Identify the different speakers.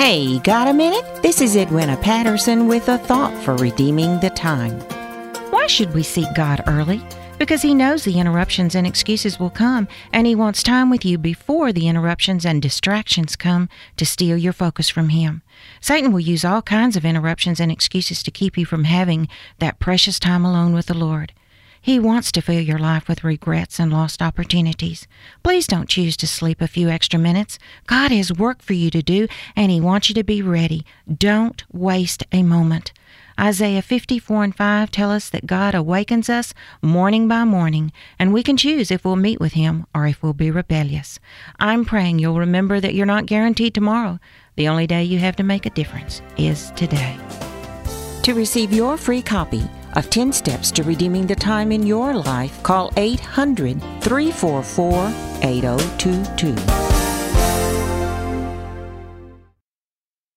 Speaker 1: Hey, got a minute? This is Edwina Patterson with a thought for redeeming the time.
Speaker 2: Why should we seek God early? Because He knows the interruptions and excuses will come, and He wants time with you before the interruptions and distractions come to steal your focus from Him. Satan will use all kinds of interruptions and excuses to keep you from having that precious time alone with the Lord. He wants to fill your life with regrets and lost opportunities. Please don't choose to sleep a few extra minutes. God has work for you to do, and He wants you to be ready. Don't waste a moment. Isaiah 54:5 tell us that God awakens us morning by morning, and we can choose if we'll meet with Him or if we'll be rebellious. I'm praying you'll remember that you're not guaranteed tomorrow. The only day you have to make a difference is today.
Speaker 1: To receive your free copy of 10 Steps to Redeeming the Time in Your Life, call 800-344-8022.